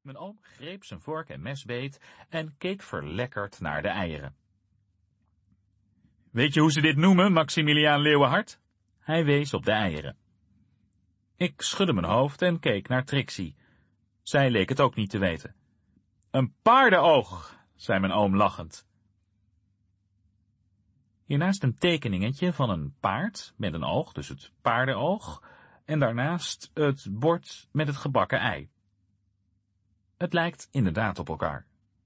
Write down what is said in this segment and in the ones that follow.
Mijn oom greep zijn vork en mes beet en keek verlekkerd naar de eieren. Weet je hoe ze dit noemen, Maximiliaan Leeuwenhart? Hij wees op de eieren. Ik schudde mijn hoofd en keek naar Trixie. Zij leek het ook niet te weten. Een paardenoog, zei mijn oom lachend. Hiernaast een tekeningetje van een paard met een oog, dus het paardenoog, en daarnaast het bord met het gebakken ei. Het lijkt inderdaad op elkaar.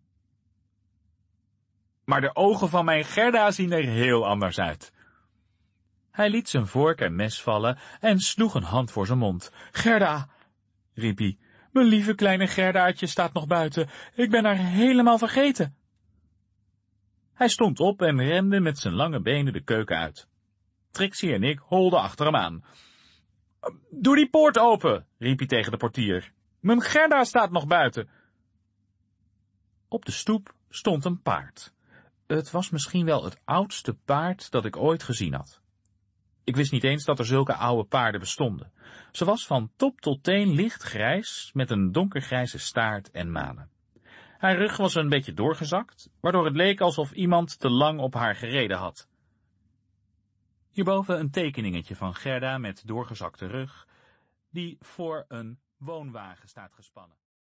Maar de ogen van mijn Gerda zien er heel anders uit. Hij liet zijn vork en mes vallen en sloeg een hand voor zijn mond. Gerda, riep hij, mijn lieve kleine Gerdaatje staat nog buiten. Ik ben haar helemaal vergeten. Hij stond op en rende met zijn lange benen de keuken uit. Trixie en ik holden achter hem aan. Doe die poort open, riep hij tegen de portier. Mijn Gerda staat nog buiten. Op de stoep stond een paard. Het was misschien wel het oudste paard dat ik ooit gezien had. Ik wist niet eens dat er zulke oude paarden bestonden. Ze was van top tot teen lichtgrijs, met een donkergrijze staart en manen. Haar rug was een beetje doorgezakt, waardoor het leek alsof iemand te lang op haar gereden had. Hierboven een tekeningetje van Gerda met doorgezakte rug, die voor een woonwagen staat gespannen.